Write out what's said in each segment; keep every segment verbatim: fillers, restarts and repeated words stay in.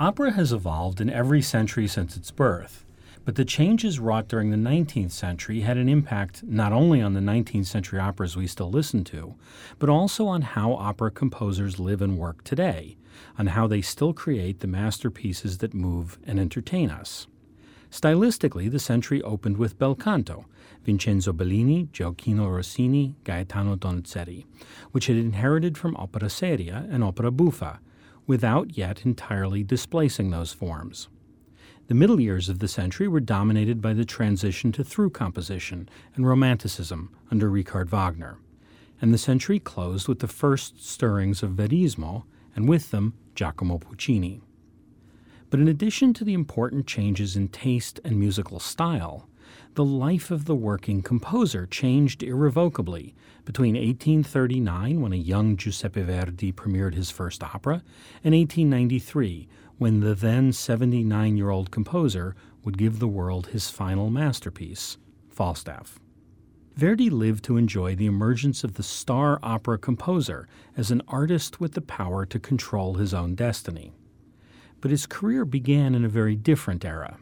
Opera has evolved in every century since its birth, but the changes wrought during the nineteenth century had an impact not only on the nineteenth century operas we still listen to, but also on how opera composers live and work today, on how they still create the masterpieces that move and entertain us. Stylistically, the century opened with bel canto, Vincenzo Bellini, Gioacchino Rossini, Gaetano Donizetti, which had inherited from opera seria and opera buffa, without yet entirely displacing those forms. The middle years of the century were dominated by the transition to through composition and Romanticism under Richard Wagner, and the century closed with the first stirrings of Verismo, and with them Giacomo Puccini. But in addition to the important changes in taste and musical style, the life of the working composer changed irrevocably between eighteen thirty-nine, when a young Giuseppe Verdi premiered his first opera, and eighteen ninety-three, when the then seventy-nine-year-old composer would give the world his final masterpiece, Falstaff. Verdi lived to enjoy the emergence of the star opera composer as an artist with the power to control his own destiny. But his career began in a very different era.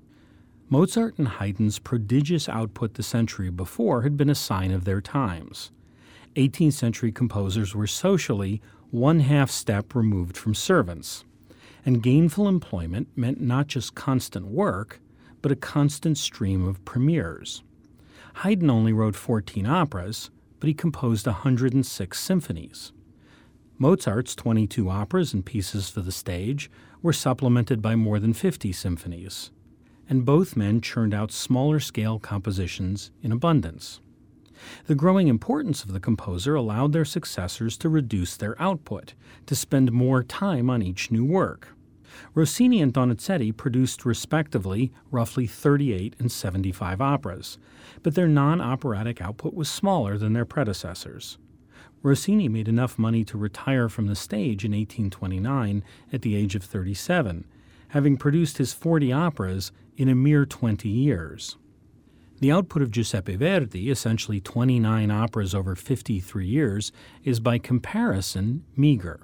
Mozart and Haydn's prodigious output the century before had been a sign of their times. eighteenth century composers were socially one half step removed from servants, and gainful employment meant not just constant work, but a constant stream of premieres. Haydn only wrote fourteen operas, but he composed one hundred six symphonies. Mozart's twenty-two operas and pieces for the stage were supplemented by more than fifty symphonies, and both men churned out smaller-scale compositions in abundance. The growing importance of the composer allowed their successors to reduce their output, to spend more time on each new work. Rossini and Donizetti produced respectively roughly thirty-eight and seventy-five operas, but their non-operatic output was smaller than their predecessors. Rossini made enough money to retire from the stage in eighteen twenty-nine at the age of thirty-seven, having produced his forty operas in a mere twenty years. The output of Giuseppe Verdi, essentially twenty-nine operas over fifty-three years, is by comparison meager.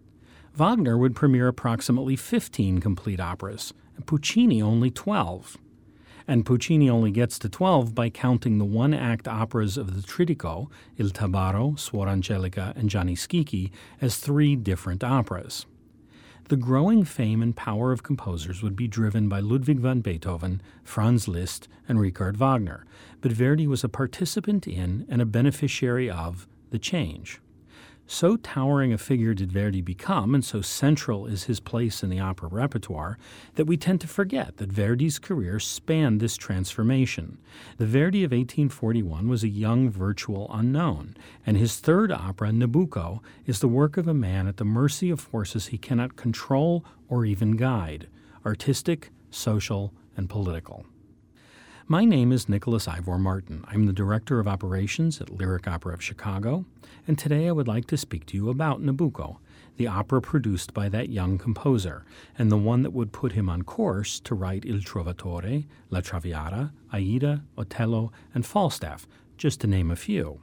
Wagner would premiere approximately fifteen complete operas, and Puccini only twelve. And Puccini only gets to twelve by counting the one-act operas of the Trittico, Il Tabarro, Suor Angelica, and Gianni Schicchi, as three different operas. The growing fame and power of composers would be driven by Ludwig van Beethoven, Franz Liszt, and Richard Wagner, but Verdi was a participant in and a beneficiary of the change. So towering a figure did Verdi become, and so central is his place in the opera repertoire, that we tend to forget that Verdi's career spanned this transformation. The Verdi of eighteen forty-one was a young virtual unknown, and his third opera, Nabucco, is the work of a man at the mercy of forces he cannot control or even guide, artistic, social, and political. My name is Nicholas Ivor Martin. I'm the Director of Operations at Lyric Opera of Chicago, and today I would like to speak to you about Nabucco, the opera produced by that young composer, and the one that would put him on course to write Il Trovatore, La Traviata, Aida, Otello, and Falstaff, just to name a few.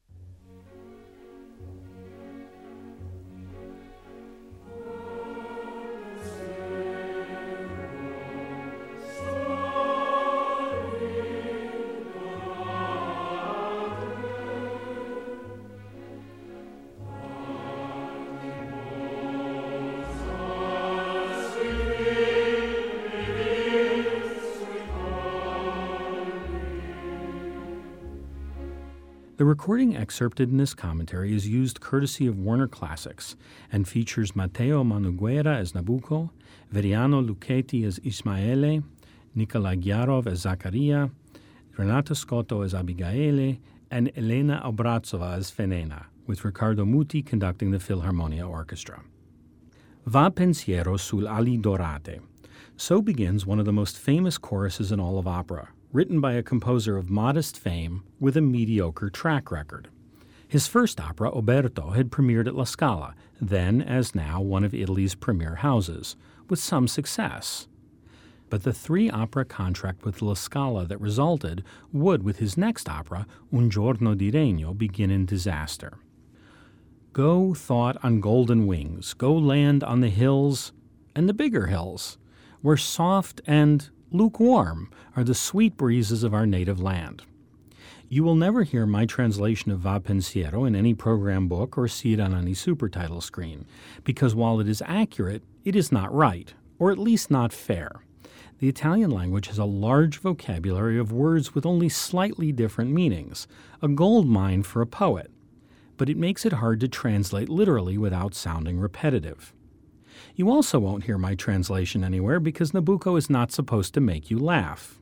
The recording excerpted in this commentary is used courtesy of Warner Classics and features Matteo Manugguera as Nabucco, Veriano Lucchetti as Ismaele, Nikolai Gyarov as Zaccaria, Renato Scotto as Abigaele, and Elena Obrazova as Fenena, with Riccardo Muti conducting the Philharmonia Orchestra. Va pensiero sul ali dorate. So begins one of the most famous choruses in all of opera, written by a composer of modest fame with a mediocre track record. His first opera, Oberto, had premiered at La Scala, then, as now, one of Italy's premier houses, with some success. But the three-opera contract with La Scala that resulted would, with his next opera, Un giorno di regno, begin in disaster. Go, thought, on golden wings, go land on the hills, and the bigger hills, where soft and lukewarm are the sweet breezes of our native land. You will never hear my translation of Va Pensiero in any program book or see it on any supertitle screen, because while it is accurate, it is not right, or at least not fair. The Italian language has a large vocabulary of words with only slightly different meanings, a gold mine for a poet, but it makes it hard to translate literally without sounding repetitive. You also won't hear my translation anywhere because Nabucco is not supposed to make you laugh.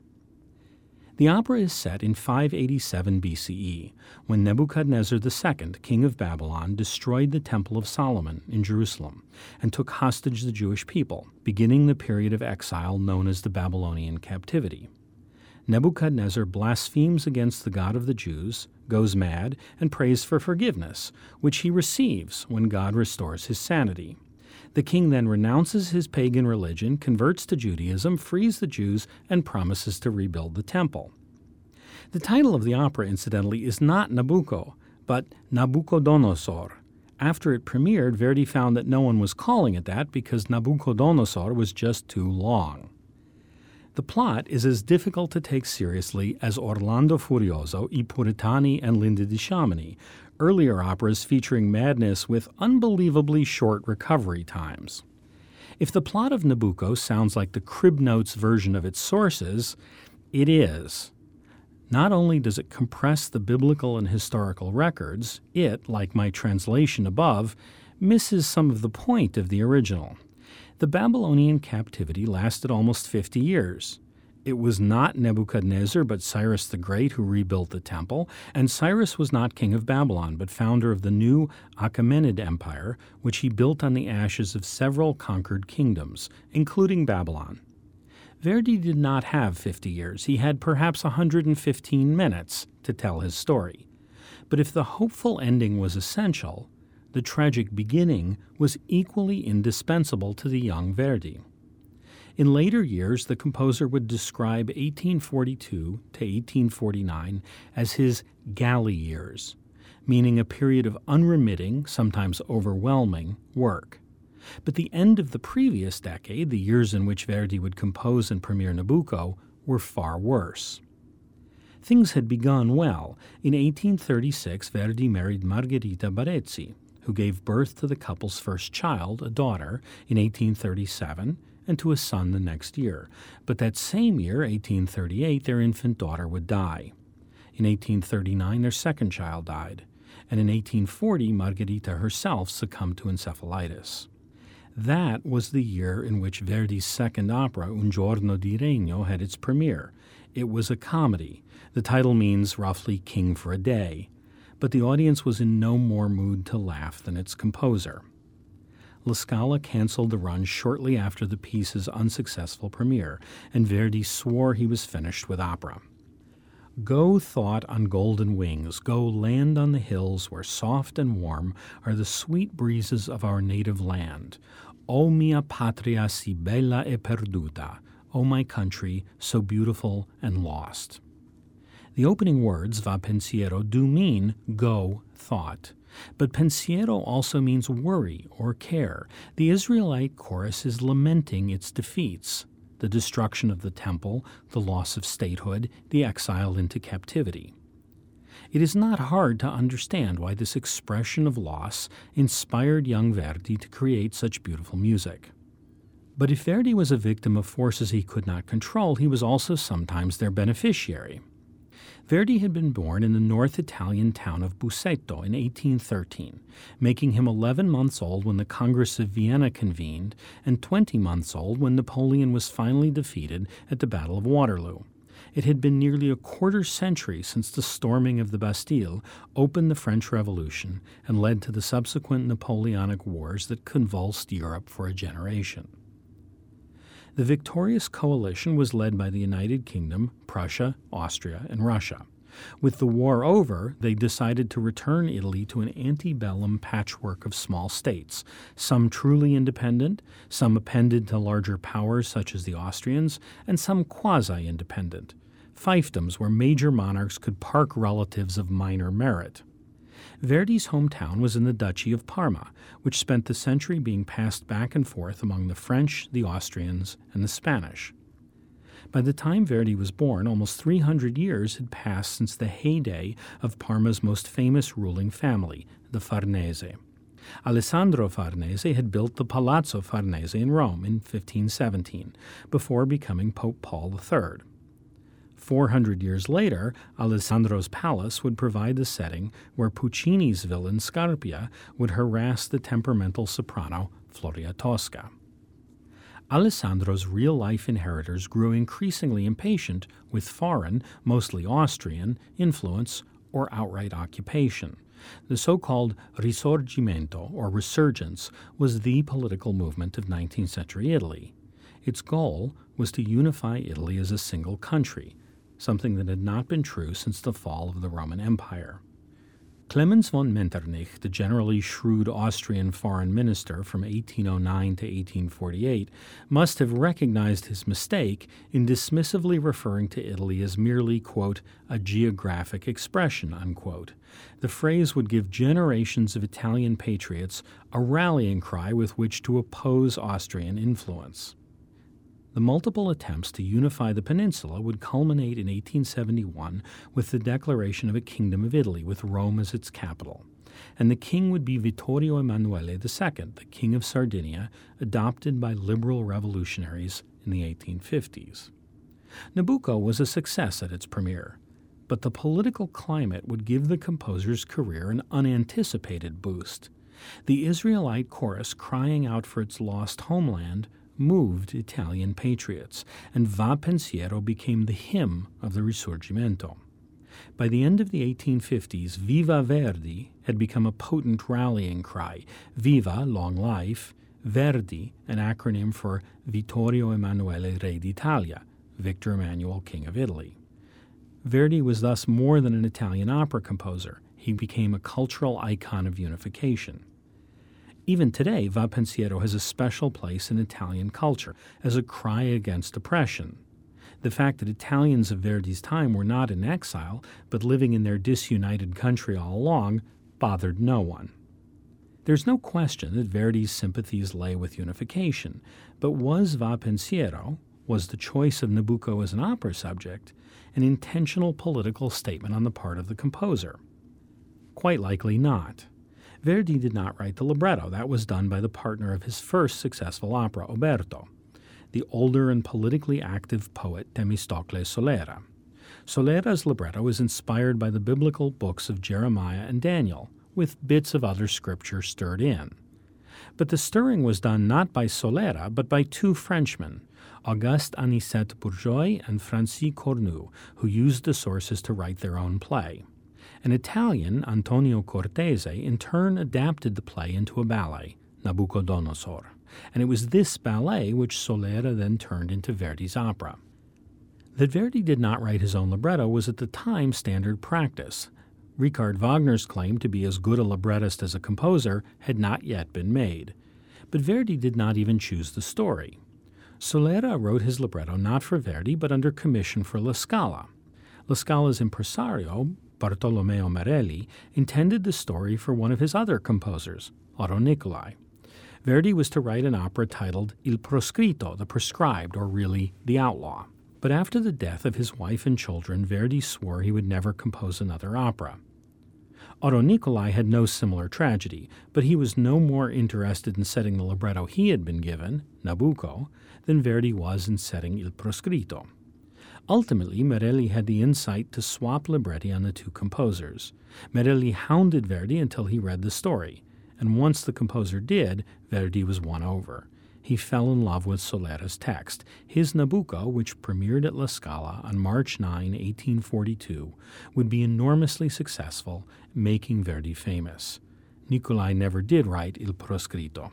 The opera is set in five eighty-seven B C E, when Nebuchadnezzar the Second, king of Babylon, destroyed the Temple of Solomon in Jerusalem and took hostage the Jewish people, beginning the period of exile known as the Babylonian captivity. Nebuchadnezzar blasphemes against the God of the Jews, goes mad, and prays for forgiveness, which he receives when God restores his sanity. The king then renounces his pagan religion, converts to Judaism, frees the Jews, and promises to rebuild the temple. The title of the opera, incidentally, is not Nabucco, but Nabucodonosor. After it premiered, Verdi found that no one was calling it that because Nabucodonosor was just too long. The plot is as difficult to take seriously as Orlando Furioso, I Puritani, and Linda di Sciamani, earlier operas featuring madness with unbelievably short recovery times. If the plot of Nabucco sounds like the Crib Notes version of its sources, it is. Not only does it compress the biblical and historical records, it, like my translation above, misses some of the point of the original. The Babylonian captivity lasted almost fifty years. It was not Nebuchadnezzar but Cyrus the Great who rebuilt the temple, and Cyrus was not king of Babylon but founder of the new Achaemenid Empire, which he built on the ashes of several conquered kingdoms, including Babylon. Verdi did not have fifty years. He had perhaps one hundred fifteen minutes to tell his story. But if the hopeful ending was essential, the tragic beginning was equally indispensable to the young Verdi. In later years, the composer would describe eighteen forty-two to eighteen forty-nine as his galley years, meaning a period of unremitting, sometimes overwhelming, work. But the end of the previous decade, the years in which Verdi would compose and premiere Nabucco, were far worse. Things had begun well. In eighteen thirty-six, Verdi married Margherita Barezzi, who gave birth to the couple's first child, a daughter, in eighteen thirty-seven, and to a son the next year. But that same year, eighteen thirty-eight, their infant daughter would die. In eighteen thirty-nine, their second child died, and in eighteen forty, Margherita herself succumbed to encephalitis. That was the year in which Verdi's second opera, Un giorno di regno, had its premiere. It was a comedy. The title means roughly king for a day. But the audience was in no more mood to laugh than its composer. La Scala canceled the run shortly after the piece's unsuccessful premiere, and Verdi swore he was finished with opera. Go, thought, on golden wings, go land on the hills where soft and warm are the sweet breezes of our native land. O mia patria si bella e perduta, O my country, so beautiful and lost. The opening words, Va Pensiero, do mean go, thought. But pensiero also means worry or care. The Israelite chorus is lamenting its defeats, the destruction of the temple, the loss of statehood, the exile into captivity. It is not hard to understand why this expression of loss inspired young Verdi to create such beautiful music. But if Verdi was a victim of forces he could not control, he was also sometimes their beneficiary. Verdi had been born in the North Italian town of Busseto in eighteen thirteen, making him eleven months old when the Congress of Vienna convened and twenty months old when Napoleon was finally defeated at the Battle of Waterloo. It had been nearly a quarter century since the storming of the Bastille opened the French Revolution and led to the subsequent Napoleonic Wars that convulsed Europe for a generation. The victorious coalition was led by the United Kingdom, Prussia, Austria, and Russia. With the war over, they decided to return Italy to an antebellum patchwork of small states, some truly independent, some appended to larger powers such as the Austrians, and some quasi-independent, fiefdoms where major monarchs could park relatives of minor merit. Verdi's hometown was in the Duchy of Parma, which spent the century being passed back and forth among the French, the Austrians, and the Spanish. By the time Verdi was born, almost three hundred years had passed since the heyday of Parma's most famous ruling family, the Farnese. Alessandro Farnese had built the Palazzo Farnese in Rome in fifteen seventeen, before becoming Pope Paul the Third. Four hundred years later, Alessandro's palace would provide the setting where Puccini's villain Scarpia would harass the temperamental soprano Floria Tosca. Alessandro's real-life inheritors grew increasingly impatient with foreign, mostly Austrian, influence or outright occupation. The so-called Risorgimento, or resurgence, was the political movement of nineteenth century Italy. Its goal was to unify Italy as a single country, something that had not been true since the fall of the Roman Empire. Clemens von Metternich, the generally shrewd Austrian foreign minister from eighteen oh nine to eighteen forty-eight, must have recognized his mistake in dismissively referring to Italy as merely, quote, a geographic expression, unquote. The phrase would give generations of Italian patriots a rallying cry with which to oppose Austrian influence. The multiple attempts to unify the peninsula would culminate in eighteen seventy-one with the declaration of a Kingdom of Italy with Rome as its capital, and the king would be Vittorio Emanuele the Second, the King of Sardinia, adopted by liberal revolutionaries in the eighteen fifties. Nabucco was a success at its premiere, but the political climate would give the composer's career an unanticipated boost. The Israelite chorus crying out for its lost homeland moved Italian patriots, and Va Pensiero became the hymn of the Risorgimento. By the end of the eighteen fifties, Viva Verdi had become a potent rallying cry. Viva, long life, Verdi, an acronym for Vittorio Emanuele Re d'Italia, Victor Emmanuel, King of Italy. Verdi was thus more than an Italian opera composer. He became a cultural icon of unification. Even today, Va Pensiero has a special place in Italian culture as a cry against oppression. The fact that Italians of Verdi's time were not in exile, but living in their disunited country all along, bothered no one. There's no question that Verdi's sympathies lay with unification, but was Va Pensiero, was the choice of Nabucco as an opera subject, an intentional political statement on the part of the composer? Quite likely not. Verdi did not write the libretto. That was done by the partner of his first successful opera, Oberto, the older and politically active poet Temistocle Solera. Solera's libretto is inspired by the biblical books of Jeremiah and Daniel, with bits of other scripture stirred in. But the stirring was done not by Solera, but by two Frenchmen, Auguste Anicet Bourgeois and Francis Cornu, who used the sources to write their own play. An Italian, Antonio Cortese, in turn adapted the play into a ballet, Nabucodonosor, and it was this ballet which Solera then turned into Verdi's opera. That Verdi did not write his own libretto was at the time standard practice. Richard Wagner's claim to be as good a librettist as a composer had not yet been made. But Verdi did not even choose the story. Solera wrote his libretto not for Verdi, but under commission for La Scala. La Scala's impresario, Bartolomeo Merelli, intended the story for one of his other composers, Otto Nicolai. Verdi was to write an opera titled Il Proscritto, the Prescribed, or really, the Outlaw. But after the death of his wife and children, Verdi swore he would never compose another opera. Otto Nicolai had no similar tragedy, but he was no more interested in setting the libretto he had been given, Nabucco, than Verdi was in setting Il Proscritto. Ultimately, Merelli had the insight to swap libretti on the two composers. Merelli hounded Verdi until he read the story, and once the composer did, Verdi was won over. He fell in love with Solera's text. His Nabucco, which premiered at La Scala on March ninth, eighteen forty-two, would be enormously successful, making Verdi famous. Nicolai never did write Il Proscritto.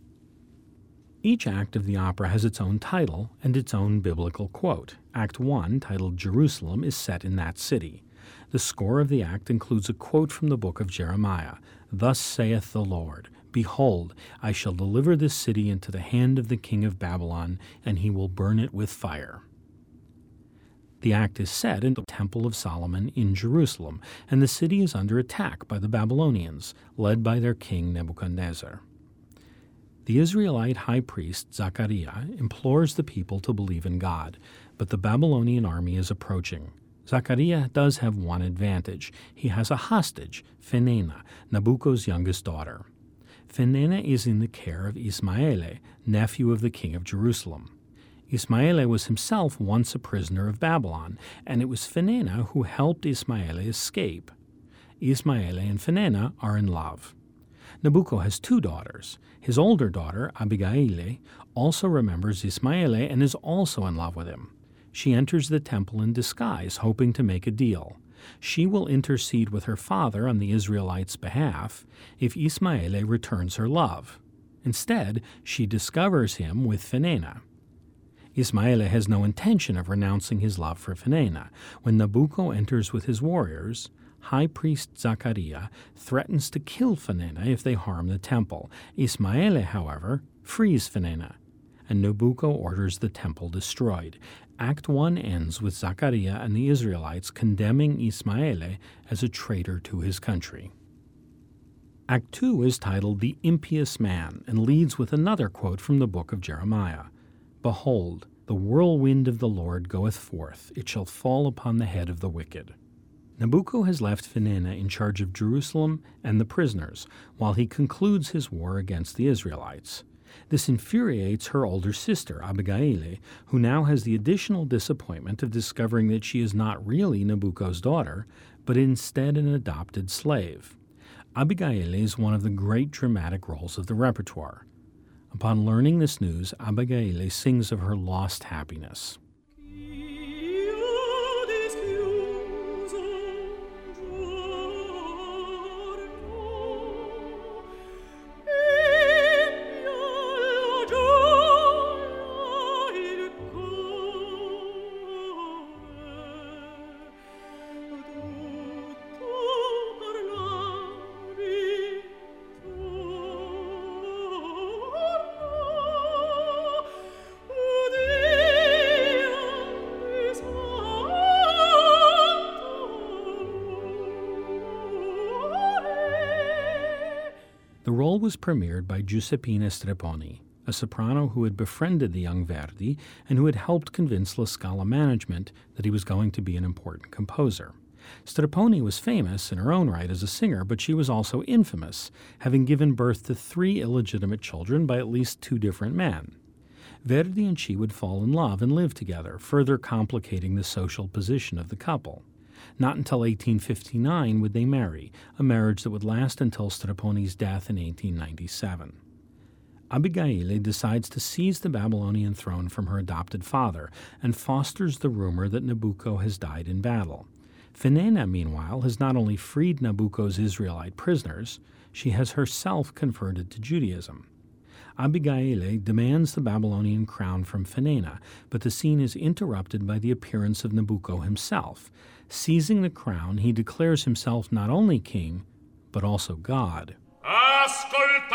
Each act of the opera has its own title and its own biblical quote. Act one, titled Jerusalem, is set in that city. The score of the act includes a quote from the book of Jeremiah, "Thus saith the Lord, Behold, I shall deliver this city into the hand of the king of Babylon, and he will burn it with fire." The act is set in the Temple of Solomon in Jerusalem, and the city is under attack by the Babylonians, led by their king Nebuchadnezzar. The Israelite high priest Zechariah implores the people to believe in God, but the Babylonian army is approaching. Zechariah does have one advantage. He has a hostage, Phinehah, Nabucho's youngest daughter. Phinehah is in the care of Ismaele, nephew of the king of Jerusalem. Ismaele was himself once a prisoner of Babylon, and it was Phinehah who helped Ismaele escape. Ismaele and Phinehah are in love. Nabucco has two daughters. His older daughter, Abigail, also remembers Ismaele and is also in love with him. She enters the temple in disguise, hoping to make a deal. She will intercede with her father on the Israelites' behalf if Ismaele returns her love. Instead, she discovers him with Phinehah. Ismaele has no intention of renouncing his love for Phinehah. When Nabucco enters with his warriors, High Priest Zechariah threatens to kill Phinehah if they harm the temple. Ismaele, however, frees Phinehah, and Nabucco orders the temple destroyed. Act one ends with Zechariah and the Israelites condemning Ismaele as a traitor to his country. Act two is titled The Impious Man and leads with another quote from the book of Jeremiah. Behold, the whirlwind of the Lord goeth forth, it shall fall upon the head of the wicked. Nabucco has left Phinehah in charge of Jerusalem and the prisoners, while he concludes his war against the Israelites. This infuriates her older sister, Abigail, who now has the additional disappointment of discovering that she is not really Nabucco's daughter, but instead an adopted slave. Abigail is one of the great dramatic roles of the repertoire. Upon learning this news, Abigail sings of her lost happiness. The role was premiered by Giuseppina Strepponi, a soprano who had befriended the young Verdi and who had helped convince La Scala management that he was going to be an important composer. Strepponi was famous in her own right as a singer, but she was also infamous, having given birth to three illegitimate children by at least two different men. Verdi and she would fall in love and live together, further complicating the social position of the couple. Not until eighteen fifty-nine would they marry, a marriage that would last until Strepponi's death in eighteen ninety-seven. Abigail decides to seize the Babylonian throne from her adopted father and fosters the rumor that Nabucco has died in battle. Phinehah, meanwhile, has not only freed Nabucco's Israelite prisoners, she has herself converted to Judaism. Abigail demands the Babylonian crown from Phinehah, but the scene is interrupted by the appearance of Nabucco himself. Seizing the crown, he declares himself not only king, but also God. Ascoltate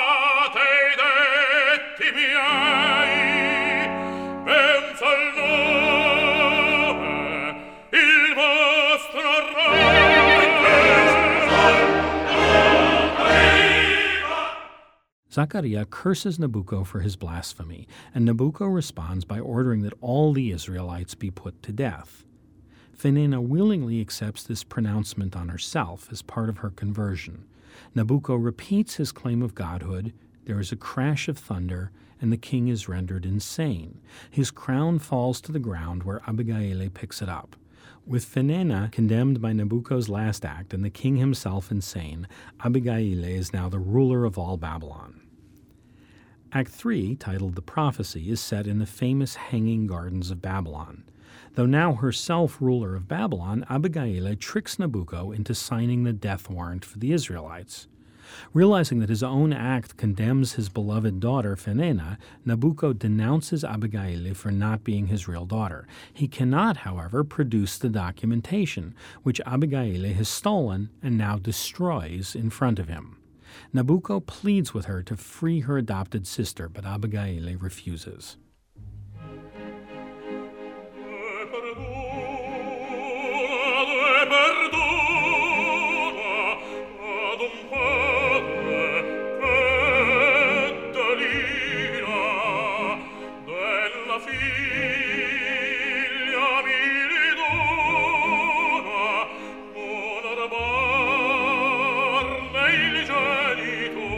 detti miei, penso al nome, il vostro Zechariah curses Nabucco for his blasphemy, and Nabucco responds by ordering that all the Israelites be put to death. Phinehah willingly accepts this pronouncement on herself as part of her conversion. Nabucco repeats his claim of godhood, there is a crash of thunder, and the king is rendered insane. His crown falls to the ground where Abigail picks it up. With Phinehah condemned by Nabucco's last act and the king himself insane, Abigail is now the ruler of all Babylon. Act three, titled The Prophecy, is set in the famous Hanging Gardens of Babylon. Though now herself ruler of Babylon, Abigail tricks Nabucco into signing the death warrant for the Israelites. Realizing that his own act condemns his beloved daughter, Phinehah, Nabucco denounces Abigail for not being his real daughter. He cannot, however, produce the documentation, which Abigail has stolen and now destroys in front of him. Nabucco pleads with her to free her adopted sister, but Abigail refuses. Perduto mia figlia mi ridona, onorarne il genito.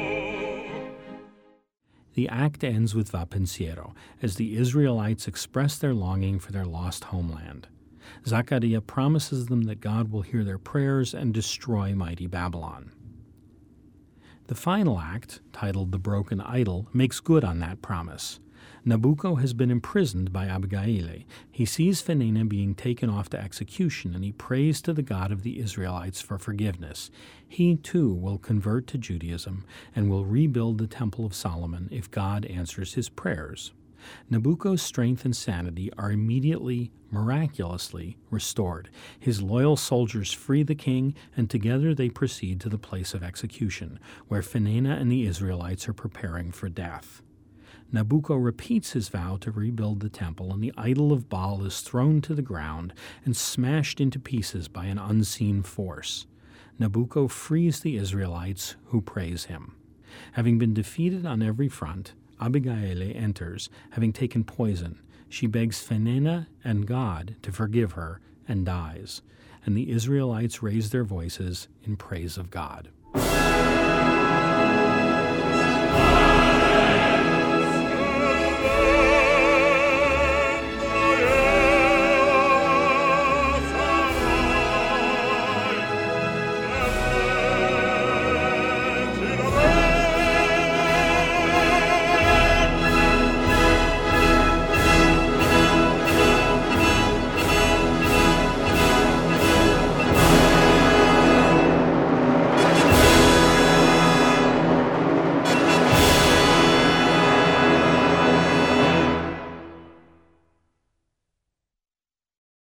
The act ends with Va Pensiero, as the Israelites express their longing for their lost homeland. Zechariah promises them that God will hear their prayers and destroy mighty Babylon. The final act, titled The Broken Idol, makes good on that promise. Nabucco has been imprisoned by Abigail. He sees Fenena being taken off to execution, and he prays to the God of the Israelites for forgiveness. He, too, will convert to Judaism and will rebuild the Temple of Solomon if God answers his prayers. Nabucco's strength and sanity are immediately, miraculously restored. His loyal soldiers free the king, and together they proceed to the place of execution, where Fenena and the Israelites are preparing for death. Nabucco repeats his vow to rebuild the temple, and the idol of Baal is thrown to the ground and smashed into pieces by an unseen force. Nabucco frees the Israelites, who praise him. Having been defeated on every front, Abigail enters, having taken poison. She begs Fenena and God to forgive her and dies, and the Israelites raise their voices in praise of God.